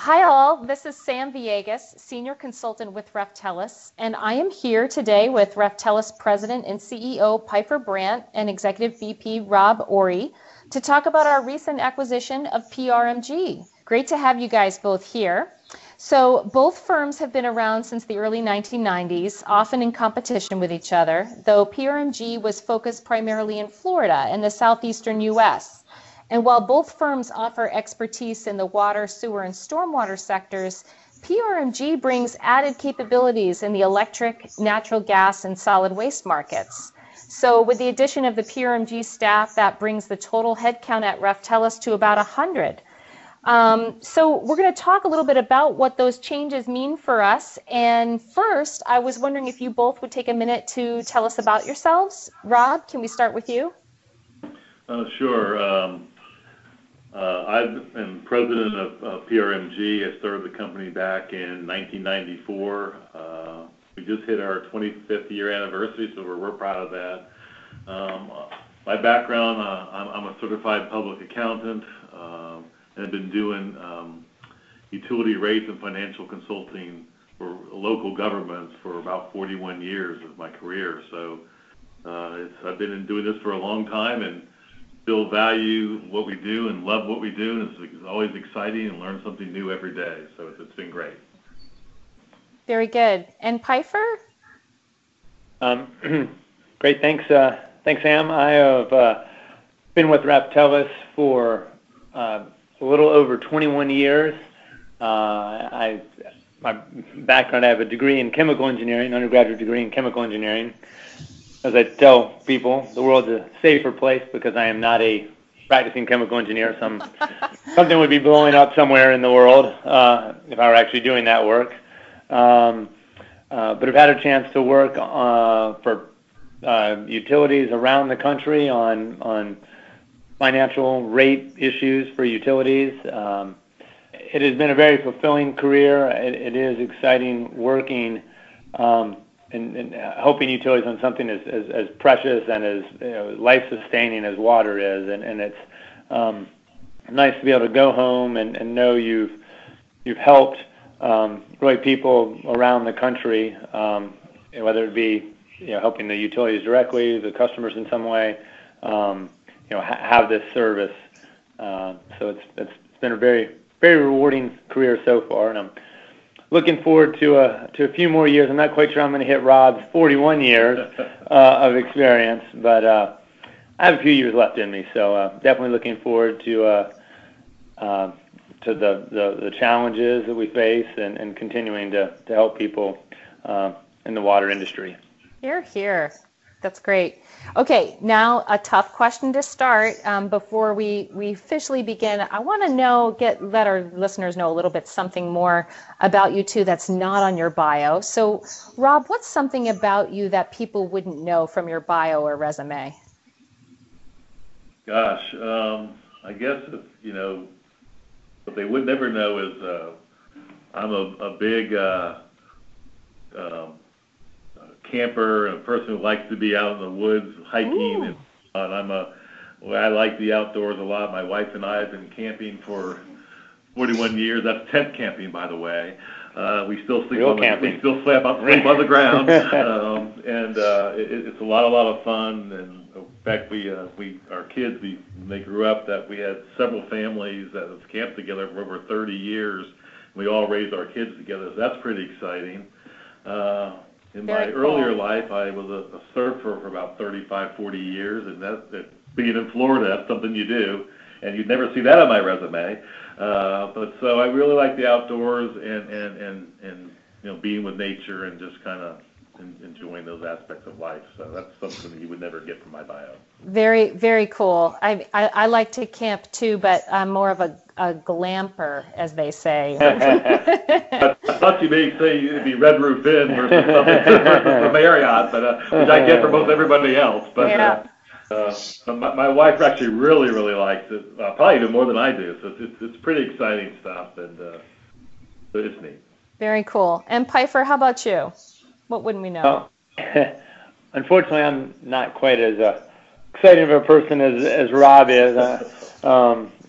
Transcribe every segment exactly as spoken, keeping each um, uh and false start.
Hi all, this is Sam Villegas, Senior Consultant with Reftelis, and I am here today with Reftelis President and C E O Piper Brandt and Executive V P Rob Ori to talk about our recent acquisition of P R M G. Great to have you guys both here. So both firms have been around since the early nineteen nineties, often in competition with each other, though P R M G was focused primarily in Florida and the southeastern U S And while both firms offer expertise in the water, sewer, and stormwater sectors, P R M G brings added capabilities in the electric, natural gas, and solid waste markets. So with the addition of the P R M G staff, that brings the total headcount at Reftelis to about one hundred. Um, so we're going to talk a little bit about what those changes mean for us. And first, I was wondering if you both would take a minute to tell us about yourselves. Rob, can we start with you? Uh, sure. Um, Uh, I am president of uh, P R M G. I started the company back in nineteen ninety-four. Uh, we just hit our twenty-fifth year anniversary, so we're, we're proud of that. Um, my background, uh, I'm, I'm a certified public accountant, uh, and I've been doing um, utility rates and financial consulting for local governments for about forty-one years of my career. So uh, it's, I've been doing this for a long time, and still value what we do and love what we do, and it's always exciting and learn something new every day. So it's, it's been great. Very good. And Piper? Um, great. Thanks, uh, thanks, Sam. I have uh, been with Reftelis for uh, a little over twenty-one years. Uh, I, my background, I have a degree in chemical engineering, undergraduate degree in chemical engineering. As I tell people, the world's a safer place because I am not a practicing chemical engineer. Some something would be blowing up somewhere in the world uh, if I were actually doing that work. Um, uh, but I've had a chance to work uh, for uh, utilities around the country on on financial rate issues for utilities. Um, it has been a very fulfilling career. It, it is exciting working. Um, And, and helping utilities on something as, as, as precious and as you know, life-sustaining as water is, and, and it's um, nice to be able to go home and, and know you've you've helped um, really people around the country, um, whether it be you know helping the utilities directly, the customers in some way, um, you know ha- have this service. Uh, so it's it's been a very very rewarding career so far, and I'm looking forward to a to a few more years. I'm not quite sure I'm going to hit Rob's forty-one years uh, of experience, but uh, I have a few years left in me. So uh, definitely looking forward to uh, uh, to the, the the challenges that we face and, and continuing to to help people uh, in the water industry. Here, here. That's great. Okay, now a tough question to start. Um, before we, we officially begin, I want to know, get let our listeners know a little bit something more about you two that's not on your bio. So, Rob, what's something about you that people wouldn't know from your bio or resume? Gosh, um, I guess, if, you know, what they would never know is uh, I'm a, a big uh, um, camper and a person who likes to be out in the woods hiking, and, and I'm a well, I like the outdoors a lot. My wife and I have been camping for forty-one years. That's tent camping, by the way. Uh, we still sleep Real on the, camping. we still sleep on, sleep on the ground, um, and uh, it, it's a lot, a lot of fun. And in fact, we uh, we our kids, we when they grew up, that we had several families that have camped together for over thirty years. We all raised our kids together. So that's pretty exciting. Uh, In Very my cool. earlier life, I was a, a surfer for about thirty-five, forty years, and that, that being in Florida, that's something you do, and you'd never see that on my resume. Uh, but so I really like the outdoors and, and, and, and you know being with nature and just kind of enjoying those aspects of life. So that's something that you would never get from my bio. Very, very cool. I, I, I like to camp too, but I'm more of a, a glamper, as they say. I thought you may say it'd be Red Roof Inn versus something versus the Marriott, but uh, which I get for most everybody else. But Yeah. uh, uh, my, my wife actually really, really likes it, uh, probably even more than I do. So it's, it's, it's pretty exciting stuff, and uh, it's neat. Very cool. And Piper, how about you? What wouldn't we know? Oh, unfortunately, I'm not quite as uh, excited of a person as, as Rob is. Uh, um,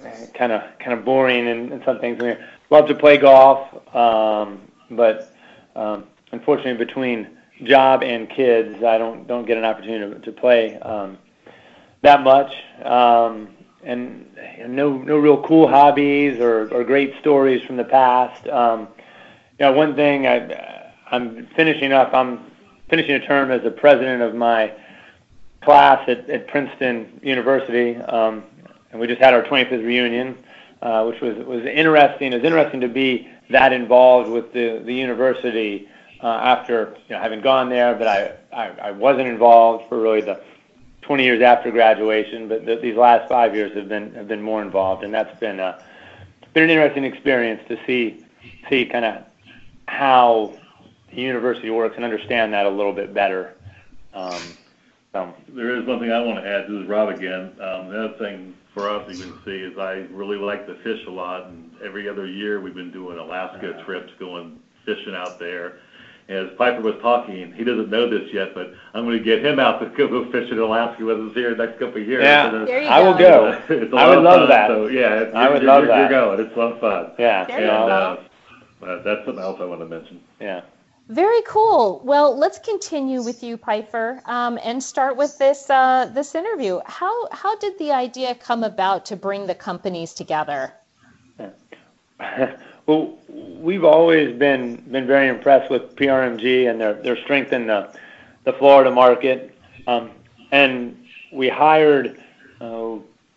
kind of kind of boring in, in some things. I mean, love to play golf, um, but um, unfortunately, between job and kids, I don't don't get an opportunity to, to play um, that much. Um, and you know, no no real cool hobbies or, or great stories from the past. Um, you know, one thing I I'm finishing up. I'm finishing a term as the president of my class at, at Princeton University, um, and we just had our twenty-fifth reunion, uh, which was was interesting. It was interesting to be that involved with the the university uh, after you know having gone there, but I, I I wasn't involved for really the twenty years after graduation. But the, these last five years have been have been more involved, and that's been a been an interesting experience to see see kind of how the university works and understand that a little bit better. Um, so. There is one thing I want to add. This is Rob again. Um, the other thing for us you can see is I really like to fish a lot, and every other year we've been doing Alaska uh, trips, going fishing out there. As Piper was talking, he doesn't know this yet, but I'm going to get him out to go fishing in Alaska with us here the next couple of years. Yeah, there you I go. will go. It's a, it's a I lot would of love fun, that. So yeah, it's, I would you're, love you're, that. You're going. It's a lot of fun. Yeah. There and you uh, go. uh, that's something else I want to mention. Yeah. Very cool. Well, let's continue with you, Piper, um, and start with this uh, this interview. How how did the idea come about to bring the companies together? Well, we've always been been very impressed with P R M G and their their strength in the the Florida market, um, and we hired uh,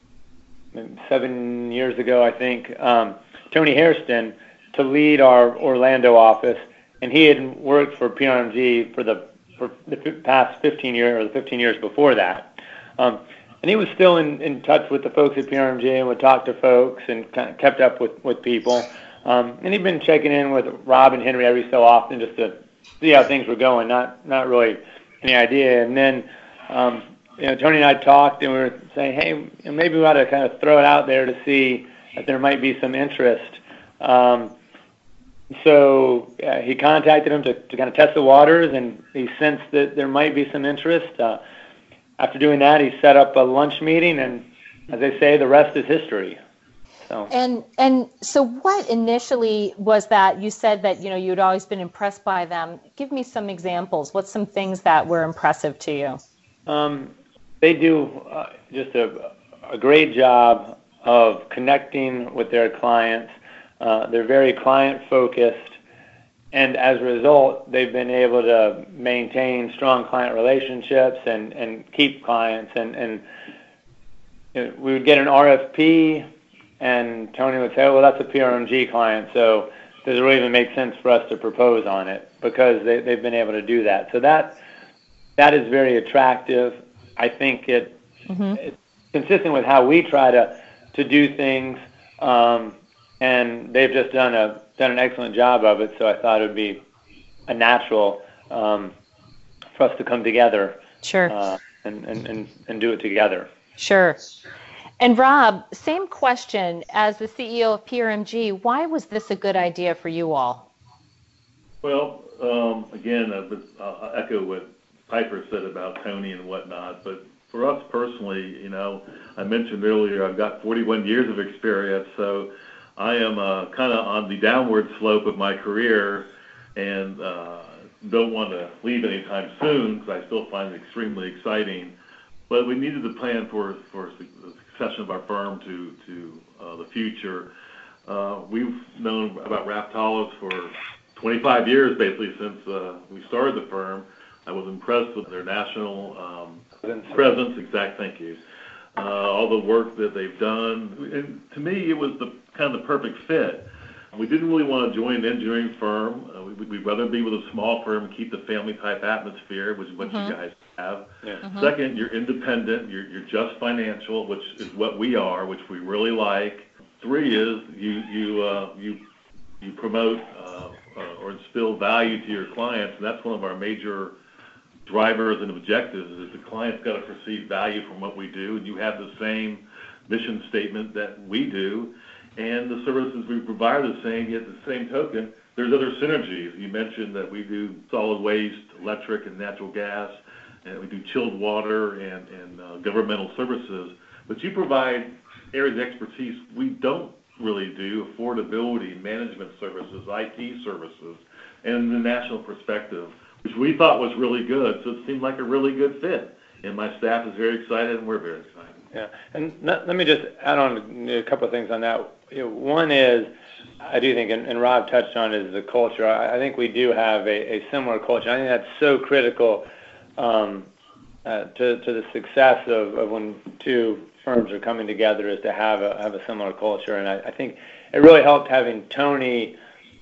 seven years ago, I think, um, Tony Hairston to lead our Orlando office. And he had worked for P R M G for the for the past fifteen years or the fifteen years before that, um, and he was still in, in touch with the folks at P R M G and would talk to folks and kind of kept up with, with people. Um, and he'd been checking in with Rob and Henry every so often just to see how things were going. Not not really any idea. And then um, you know Tony and I talked and we were saying, hey, you know, maybe we ought to kind of throw it out there to see if there might be some interest. Um, So uh, he contacted him to, to kind of test the waters, and he sensed that there might be some interest. Uh, after doing that, he set up a lunch meeting, and as they say, the rest is history. So. And and so what initially was that? You said that you know you'd always been impressed by them. Give me some examples. What's some things that were impressive to you? Um, they do uh, just a, a great job of connecting with their clients. Uh, they're very client-focused, and as a result, they've been able to maintain strong client relationships and, and keep clients. And, and you know, we would get an R F P, and Tony would say, oh, well, that's a P R M G client, so does it really even make sense for us to propose on it? Because they, they've been able to do that. So that that is very attractive. I think it, mm-hmm. it's consistent with how we try to, to do things. Um, And they've just done a done an excellent job of it, so I thought it would be a natural um, for us to come together, sure, uh, and, and, and, and do it together. Sure. And Rob, same question as the C E O of P R M G. Why was this a good idea for you all? Well, um, again, I'll echo what Piper said about Tony and whatnot, but for us personally, you know, I mentioned earlier I've got forty-one years of experience, so I am uh, kind of on the downward slope of my career and uh, don't want to leave anytime soon because I still find it extremely exciting. But we needed to plan for, for the succession of our firm to, to uh, the future. Uh, we've known about Raftalis for twenty-five years, basically, since uh, we started the firm. I was impressed with their national um, presence. Exact, thank you. Uh, all the work that they've done. And to me, it was the kind of the perfect fit. We didn't really want to join an engineering firm. Uh, we, we'd rather be with a small firm and keep the family-type atmosphere, which is what mm-hmm. you guys have. Yeah. Mm-hmm. Second, you're independent. You're, you're just financial, which is what we are, which we really like. Three is you you uh, you you promote uh, uh, or instill value to your clients, and that's one of our major drivers and objectives is the client's got to perceive value from what we do, and you have the same mission statement that we do, and the services we provide are the same, yet the same token, there's other synergies. You mentioned that we do solid waste, electric and natural gas, and we do chilled water and, and uh, governmental services, but you provide areas of expertise we don't really do: affordability, management services, I T services, and the national perspective, which we thought was really good. So it seemed like a really good fit. And my staff is very excited, and we're very excited. Yeah, and let, let me just add on a couple of things on that. You know, one is, I do think, and, and Rob touched on, is the culture. I, I think we do have a, a similar culture. I think that's so critical um, uh, to, to the success of, of when two firms are coming together, is to have a have a similar culture. And I, I think it really helped having Tony.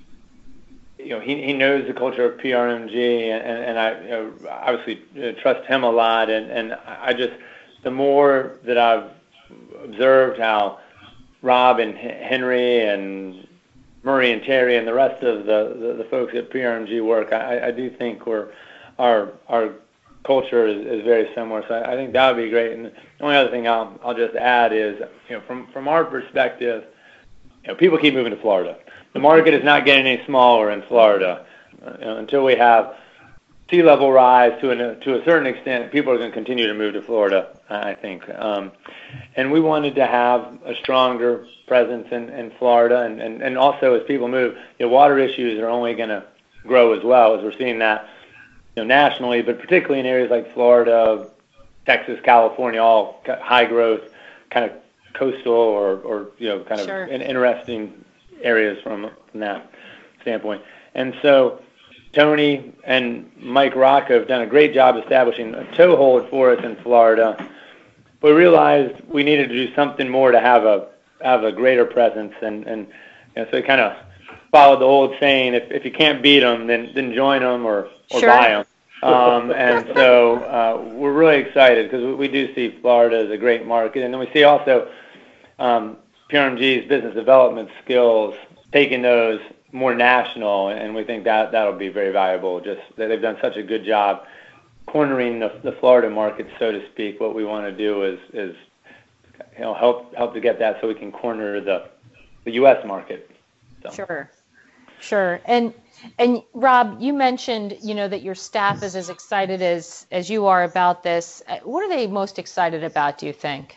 You know, he he knows the culture of P R M G, and, and, and I you know, obviously trust him a lot. And, and I just, the more that I've observed how Rob and Henry and Murray and Terry and the rest of the, the, the folks at P R M G work, I, I do think we're our our culture is, is very similar. So I, I think that would be great. And the only other thing I'll I'll just add is, you know, from from our perspective, you know, people keep moving to Florida. The market is not getting any smaller in Florida. Uh, you know, until we have sea level rise to an, to a certain extent, people are going to continue to move to Florida, I think. Um, and we wanted to have a stronger presence in, in Florida. And, and, and also, as people move, you know, water issues are only going to grow as well, as we're seeing that, you know, nationally, but particularly in areas like Florida, Texas, California, all high growth, kind of coastal or, or you know, kind of Sure. interesting areas from, from that standpoint. And so Tony and Mike Rocca have done a great job establishing a toehold for us in Florida. We realized we needed to do something more to have a have a greater presence, and and you know, so we kind of followed the old saying: if if you can't beat them, then then join them or or Sure. buy them. Um, and so uh, we're really excited because we, we do see Florida as a great market, and then we see also um, P R M G's business development skills, taking those more national, and we think that that'll be very valuable. Just they've done such a good job cornering the, the Florida market, so to speak. What we want to do is is you know help help to get that so we can corner the the U S market. So. Sure, sure. And and Rob, you mentioned you know that your staff is as excited as as you are about this. What are they most excited about, do you think?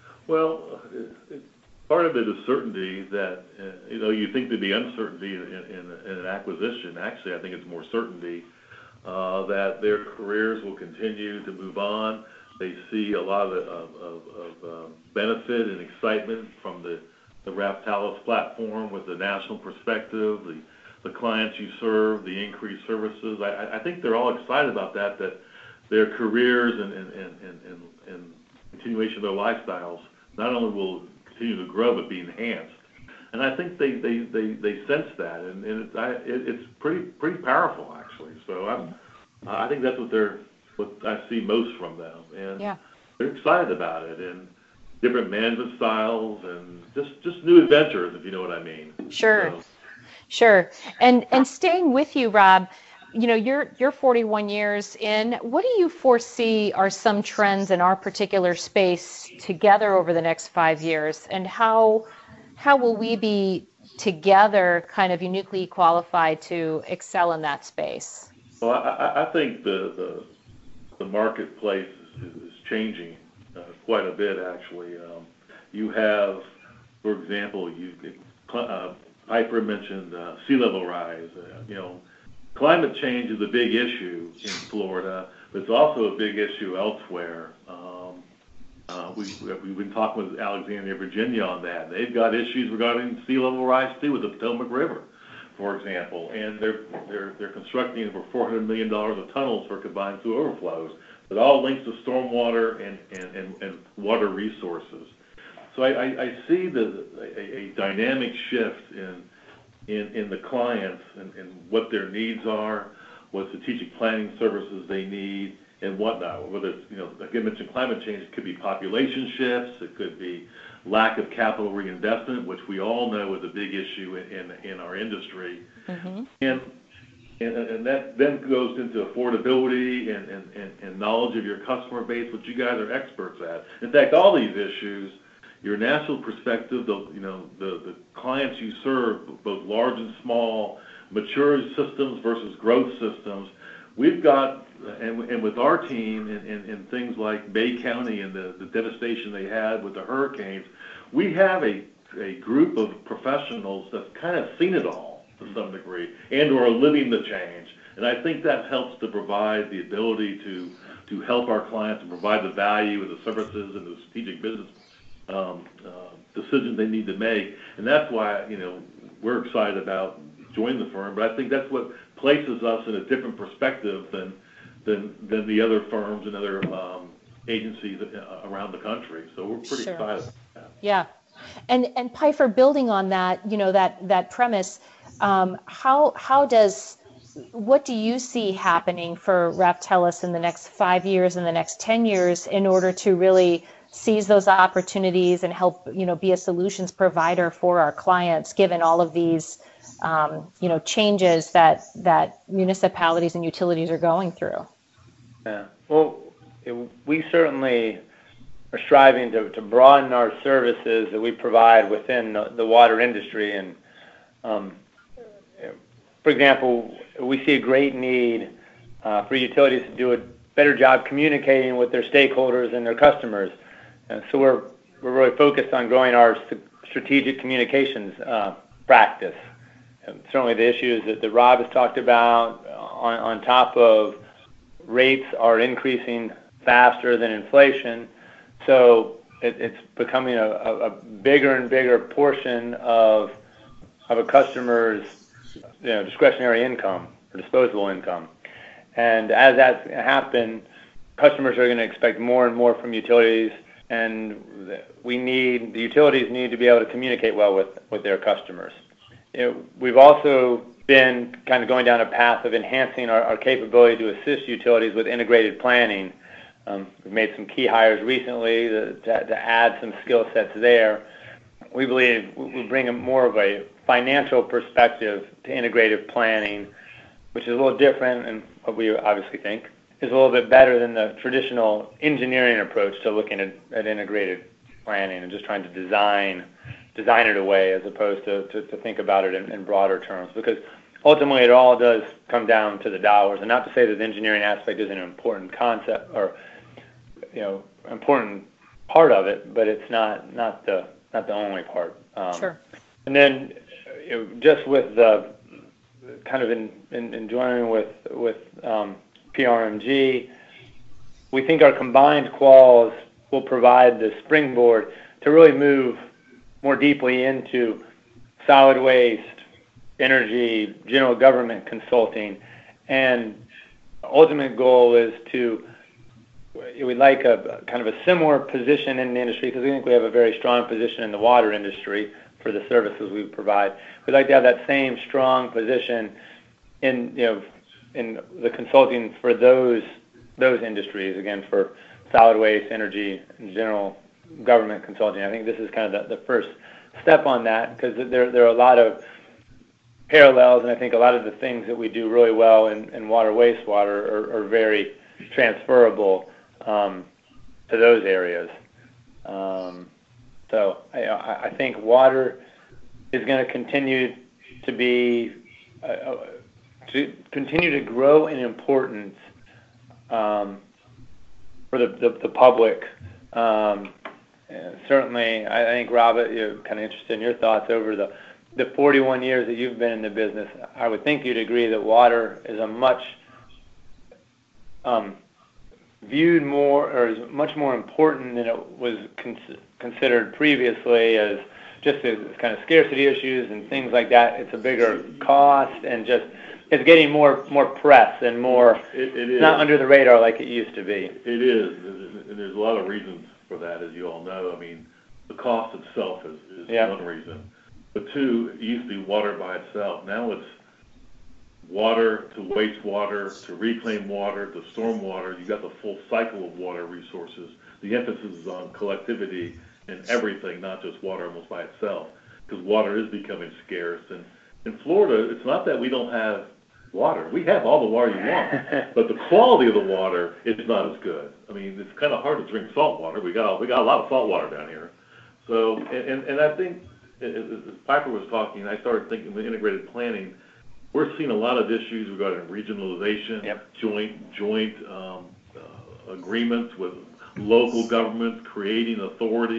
Well, it, it, part of it is certainty that, uh, you know, you think there'd be uncertainty in, in, in an acquisition. Actually, I think it's more certainty uh, that their careers will continue to move on. They see a lot of, of, of, of uh, benefit and excitement from the, the Raftalis platform with the national perspective, the, the clients you serve, the increased services. I, I think they're all excited about that, that their careers and, and, and, and, and continuation of their lifestyles not only will continue to grow but be enhanced, and I think they they, they, they sense that, and, and it's I, it, it's pretty pretty powerful actually. So I'm I think that's what they're what I see most from them, and Yeah. they're excited about it, and different management styles, and just just new adventures, if you know what I mean. Sure, So. sure. And and staying with you, Rob, you know, you're you're forty-one years in. What do you foresee are some trends in our particular space together over the next five years, and how how will we be together, kind of uniquely qualified to excel in that space? Well, I, I think the, the the marketplace is, is changing uh, quite a bit, actually. Um, you have, for example, you uh, Piper mentioned uh, sea level rise. Uh, you know. Climate change is a big issue in Florida, but it's also a big issue elsewhere. Um, uh, we, we've been talking with Alexandria, Virginia on that. They've got issues regarding sea level rise too with the Potomac River, for example, and they're they're they're constructing over four hundred million dollars of tunnels for combined sewer overflows. But all links to stormwater and, and, and, and water resources. So I, I, I see the a, a dynamic shift in. In, in the clients and, and what their needs are, what strategic planning services they need, and whatnot. Whether it's, you know, like I mentioned, climate change, it could be population shifts, it could be lack of capital reinvestment, which we all know is a big issue in, in, in our industry. Mm-hmm. And, and and that then goes into affordability and, and, and, and knowledge of your customer base, which you guys are experts at. In fact, all these issues, your national perspective, the you know the, the clients you serve, both large and small, mature systems versus growth systems. We've got, and, and with our team and, and, and things like Bay County and the, the devastation they had with the hurricanes, we have a, a group of professionals that's kind of seen it all to some degree and or are living the change. And I think that helps to provide the ability to, to help our clients and provide the value of the services and the strategic business um, uh, decisions they need to make. And that's why, you know, we're excited about joining the firm. But I think that's what places us in a different perspective than than, than the other firms and other um, agencies around the country. So we're pretty Sure. excited. Yeah. And and Piper, building on that, you know, that that premise, um, how how does what do you see happening for Raftellus in the next five years and the next ten years in order to really seize those opportunities and help, you know, be a solutions provider for our clients, given all of these, um, you know, changes that that municipalities and utilities are going through? Yeah. Well, it, we certainly are striving to, to broaden our services that we provide within the, the water industry. And, um, for example, we see a great need uh, for utilities to do a better job communicating with their stakeholders and their customers. And so we're we're really focused on growing our strategic communications uh, practice. And certainly the issues that, that Rob has talked about, on, on top of rates are increasing faster than inflation. So it, it's becoming a, a, a bigger and bigger portion of of a customer's, you know, discretionary income or disposable income. And as that's happened, customers are going to expect more and more from utilities, and we need the utilities need to be able to communicate well with, with their customers. You know, we've also been kind of going down a path of enhancing our, our capability to assist utilities with integrated planning. Um, we've made some key hires recently to, to, to add some skill sets there. We believe we bring a more of a financial perspective to integrative planning, which is a little different, and what we obviously think is a little bit better than the traditional engineering approach to looking at, at integrated planning and just trying to design design it away as opposed to, to, to think about it in, in broader terms. Because ultimately it all does come down to the dollars, and not to say that the engineering aspect isn't an important concept or, you know, important part of it, but it's not not the not the only part. Um, Sure. And then, you know, just with the kind of in, in, in joining with with um, P R M G, we think our combined quals will provide the springboard to really move more deeply into solid waste, energy, general government consulting, and ultimate goal is to we'd like a kind of a similar position in the industry, because we think we have a very strong position in the water industry for the services we provide. We'd like to have that same strong position in, you know, in the consulting for those those industries, again, for solid waste, energy, and general government consulting. I think this is kind of the, the first step on that, because there there are a lot of parallels, and I think a lot of the things that we do really well in, in water, wastewater are, are very transferable um, to those areas. Um, so I, I think water is going to continue to be uh, to continue to grow in importance um, for the, the, the public. Um, certainly, I think, Rob, you're kind of interested in your thoughts over the the forty-one years that you've been in the business. I would think you'd agree that water is a much um, viewed more, or is much more important than it was con- considered previously, as just as kind of scarcity issues and things like that. It's a bigger cost, and just it's getting more more press and more. It, it is not under the radar like it used to be. It is, and there's a lot of reasons for that, as you all know. I mean, the cost itself is, is yeah. one reason. But two, it used to be water by itself. Now it's water to wastewater to reclaimed water to storm water. You've got the full cycle of water resources. The emphasis is on collectivity and everything, not just water almost by itself, because water is becoming scarce. And in Florida, it's not that we don't have water. We have all the water you want, but the quality of the water is not as good. I mean, it's kind of hard to drink salt water. We got we got a lot of salt water down here. So, and, and I think, as Piper was talking, I started thinking of integrated planning. We're seeing a lot of issues regarding regionalization, yep. joint joint um, uh, agreements with local governments, creating authorities.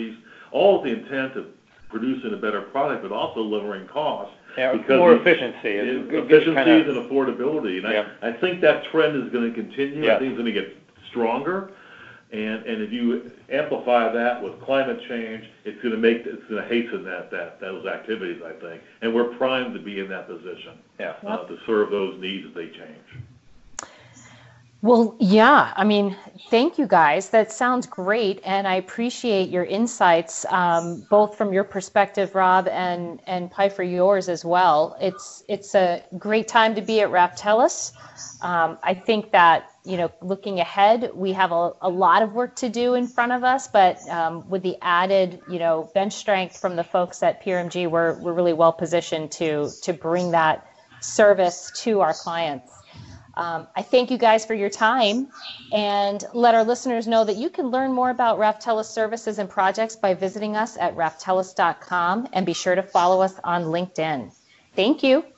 all with the intent of producing a better product, but also lowering costs. Yeah, because more we- efficiency. Yeah, It's good- good efficiencies kinda- and affordability, and Yeah. I, I think that trend is going to continue. Yeah. I think it's going to get stronger, and and if you amplify that with climate change, it's going to make it's going to hasten that that those activities, I think, and we're primed to be in that position Yeah. uh, to serve those needs as they change. Well, yeah, I mean, thank you guys. That sounds great, and I appreciate your insights, um, both from your perspective, Rob, and and Piper, yours as well. It's it's a great time to be at Raftellus. Um, I think that, you know, looking ahead, we have a, a lot of work to do in front of us, but um, with the added, you know, bench strength from the folks at P R M G, we're we're really well positioned to to bring that service to our clients. Um, I thank you guys for your time, and let our listeners know that you can learn more about Raftellus services and projects by visiting us at raftellus dot com, and be sure to follow us on LinkedIn. Thank you.